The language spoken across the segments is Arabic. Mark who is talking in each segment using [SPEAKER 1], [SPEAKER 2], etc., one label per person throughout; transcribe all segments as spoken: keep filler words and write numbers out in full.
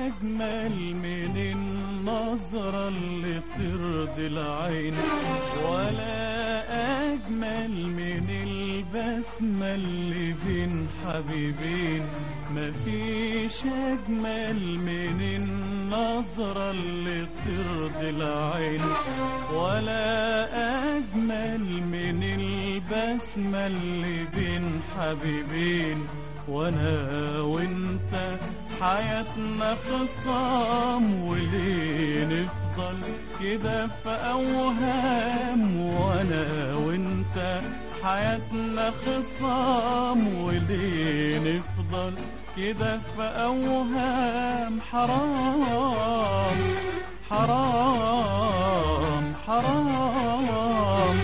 [SPEAKER 1] أجمل من النظرة اللي ترضي العين، ولا أجمل من البسمة اللي بين حبيبين. مفيش أجمل من النظرة اللي ترضي العين، ولا أجمل من البسمة اللي بين حبيبين. وانا وانت حياتنا خصام، وليه نفضل كده في اوهام؟ وانا وانت حياتنا خصام، وليه نفضل كده في اوهام؟ حرام حرام حرام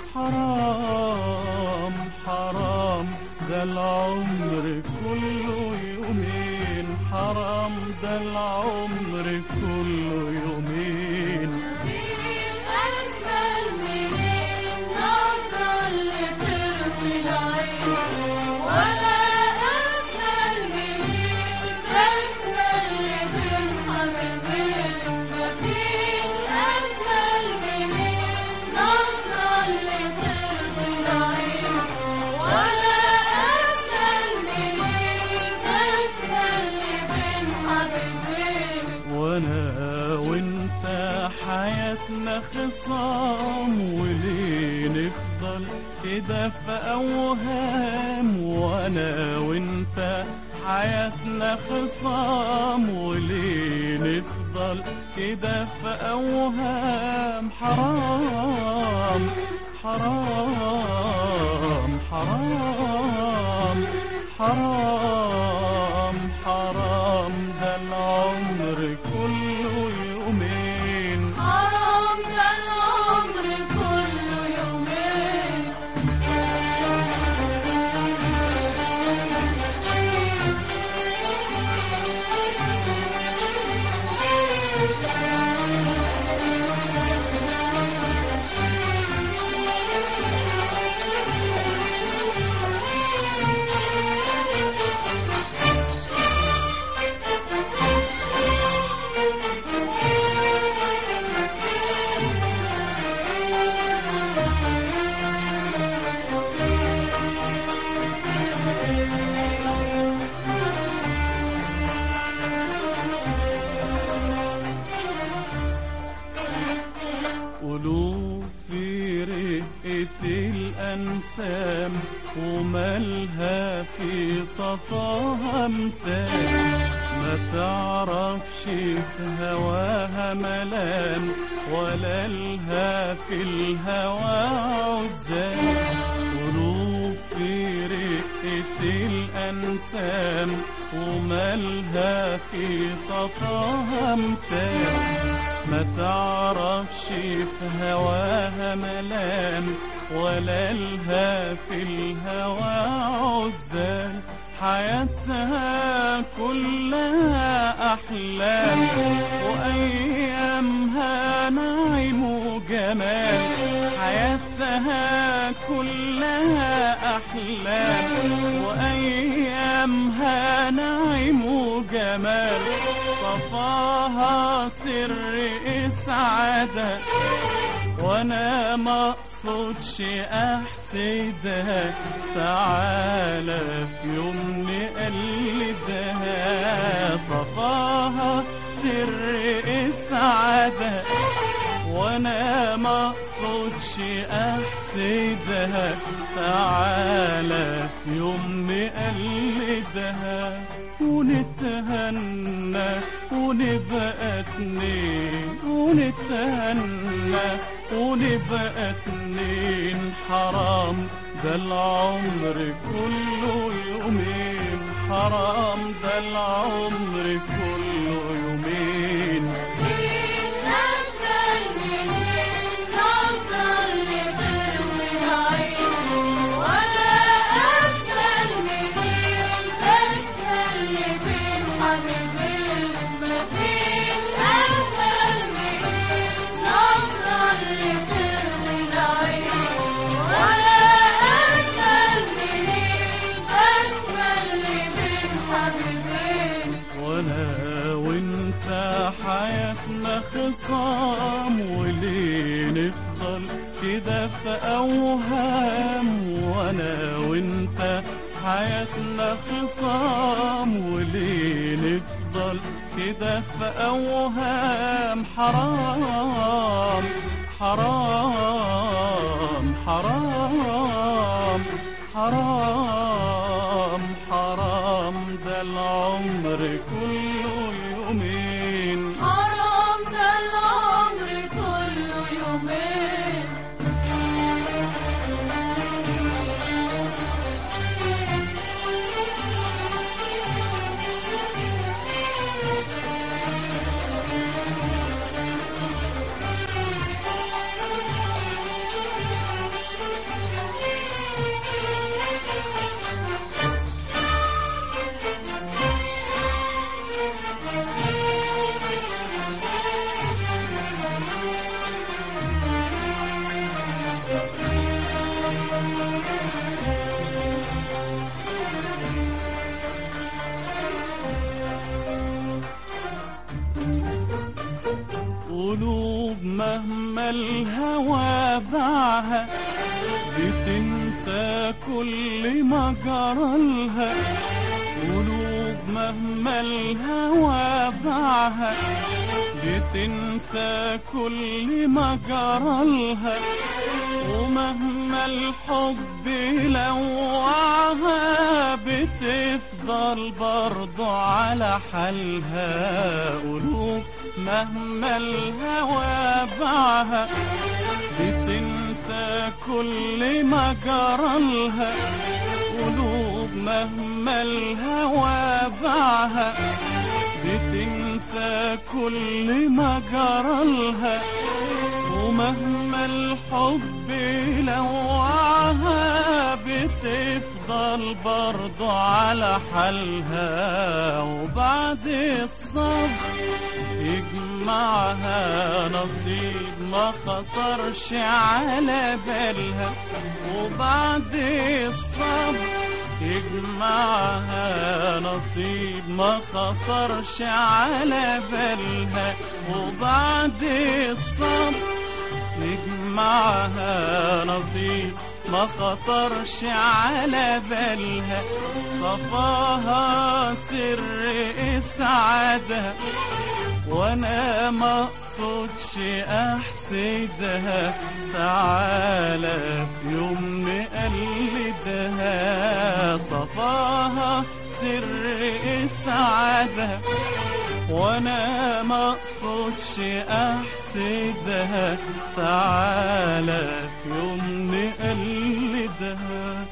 [SPEAKER 1] حرام حرام، ده العمر كله يومين. حرام ده العمر كله يومين.
[SPEAKER 2] مفيش أجمل من النظرة اللي ترضي العين، ولا أجمل من البسمة اللي بين حبيبين. مفيش أجمل من النظرة اللي ترضي العين، ولا
[SPEAKER 1] وانا وانت حياتنا خصام، وليه نفضل كده في اوهام؟ وانا وانت حياتنا خصام، وليه نفضل كده في اوهام؟ حرام حرام حرام حرام حرام، ده العمر كله يومين.
[SPEAKER 2] حرام ده العمر كله يومين.
[SPEAKER 1] قلوب في رقة الأنسام، ومالها في صفاها مسام. ما تعرفش في هواها ملام، ولا لها في الهوى عزام. قلوب في رقة الأنسام، ومالها في صفاها مسام. ما تعرفش في هواها ملام، ولا لها في الهوى عزال. حياتها كلها أحلام، وأيامها نعيم وجمال. حياتها كلها أحلام، وأيامها نعيم وجمال. صفاها سر إسعادها، وانا ما اقصدش احسدها. تعالى في يوم نقلدها. صفاها سر إسعادها، وانا ما اقصدش احسدها. تعالى في يوم نقلدها، ونتهنى ونبقى اتنين. ونتهنى ونبقى اتنين. حرام ده العمر كله يومين. حرام ده العمر كله يومين.
[SPEAKER 2] مفيش أجمل من النظرة اللي ترضي العين، ولا أجمل من البسمة اللي بين حبيبين. مفيش أجمل من النظرة اللي ترضي العين، ولا أجمل من البسمة اللي بين حبيبين.
[SPEAKER 1] وانا خصام وليه نفضل كده في أوهام، وأنا وأنت حياتنا خصام وليه نفضل كده في أوهام. حرام حرام حرام حرام حرام ده العمر كله يومين.
[SPEAKER 2] حرام ده العمر كله يومين.
[SPEAKER 1] قلوب مهما الهوى باعها بتنسى كل ما جرالها. قلوب مهما الهوى باعها بتنسى كل ما جرالها، ومهما الحب لوعها بتفضل برضو على حالها. قلوب مهما الهوى باعها بتنسى كل ما جرالها، قلوب مهما الهوى باعها بتنسى كل ما جرالها، ومهما الحب لوعها بتفضل برضو على حالها. وبعد الصبر يجمعها نصيب ما خطرش على بالها، وبعد الصبر يجمعها نصيب ما خطرش على بالها، وبعد الصبر يجمعها نصيب ما خطرش على بالها. صفاها سر إسعادها وانا ما اقصدش احسدها، تعالى في يوم نقلدها. صفاها سر اسعادها وانا ما اقصدش احسدها، تعالى في يوم نقلدها.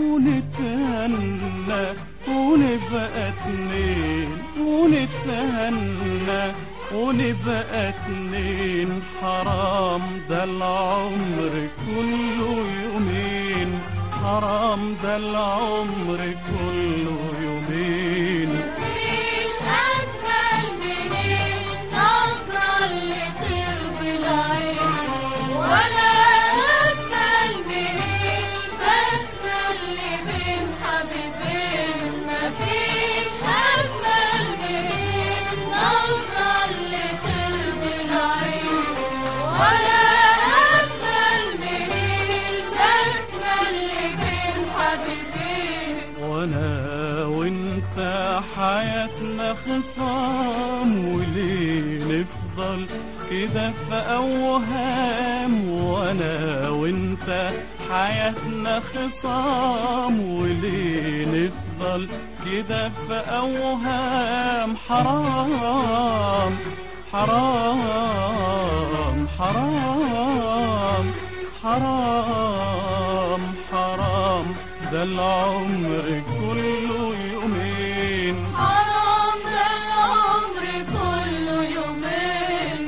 [SPEAKER 1] ونتهنى ونبقى اتنين، ونتهنى ونبقى اتنين. حرام ده العمر كله يومين، حرام ده العمر كله يومين.
[SPEAKER 2] مفيش أجمل من النظرة اللي ترضي العين، ولا أجمل من البسمة اللي بين حبيبين. مفيش أجمل من النظرة اللي ترضي العين، ولا أجمل من البسمة اللي بين حبيبين.
[SPEAKER 1] وانا وانت حياتنا خصام، وليه نفضل كده في اوهام. وانا وانت حياتنا خصام، وليه نفضل كده في اوهام. حرام حرام حرام حرام حرام ده العمر كله يومين.
[SPEAKER 2] حرام ده العمر كله يومين.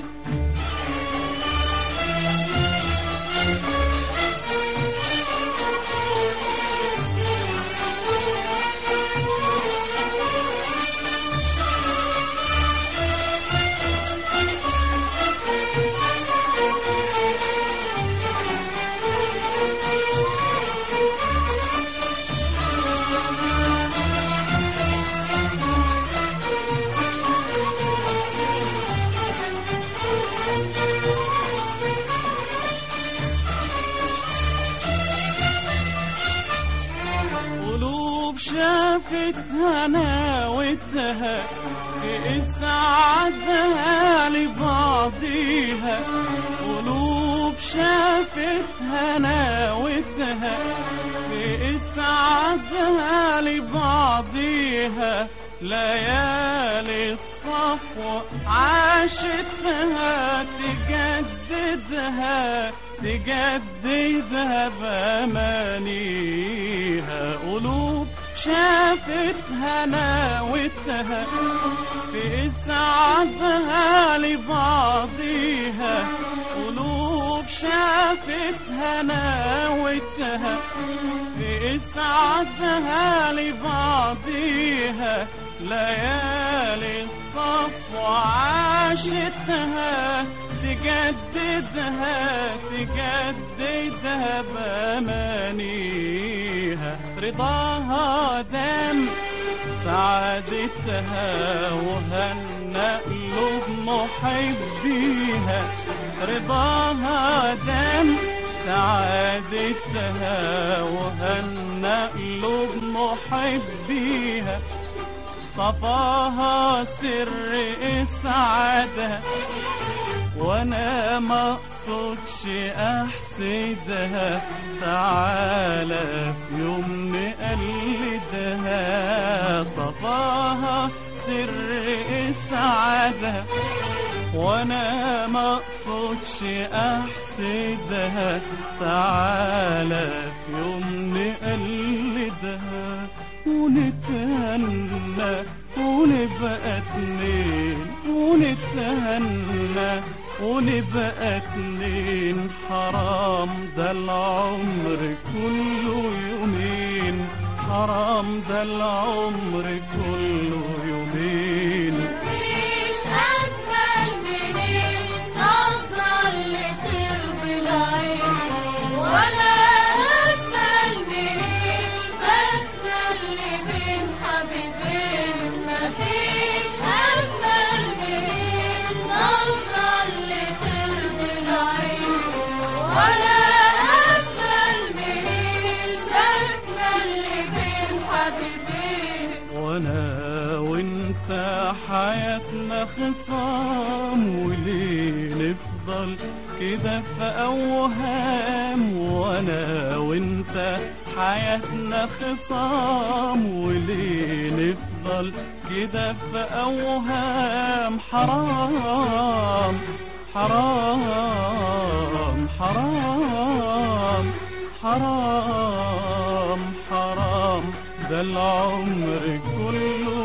[SPEAKER 1] شافت هناوتها في إسعادها لبعضيها، قلوب شافت هناوتها في إسعادها لبعضيها، ليالي الصفو عاشتها تجددها تجددها بأمانيها. قلوب شافت هناوتها في إسعادها لبعضيها، قلوب شافت هناوتها في إسعادها لبعضيها، ليالي الصفو عاشتها تجددها تجددها بأمانيها. رضاها دام سعادتها وهنأ قلوب محبيها، رضاها دام سعادتها وهنأ قلوب محبيها، صفاها سر إسعادها وانا ما اقصدش احسدها، تعالى في يوم نقلدها. صفاها سر إسعادها وانا ما اقصدش احسدها، تعالى في يوم نقلدها، ونتهنى ونبقى اتنين، ونتهنى ونبقى اتنين. حرام ده العمر كله يومين، حرام ده العمر كله يومين.
[SPEAKER 2] مفيش أجمل من النظرة اللي ترضي العين، ولا أجمل من البسمة اللي بين حبيبين. مفيش أجمل من النظرة اللي ترضي العين، ولا أجمل من البسمة اللي بين حبيبين.
[SPEAKER 1] وانا وانت حياتنا خصام، وليه نفضل كده في اوهام؟ وانا وانت حياتنا خصام، وليه نفضل كده في اوهام؟ حرام حرام حرام حرام حرام ده العمر كله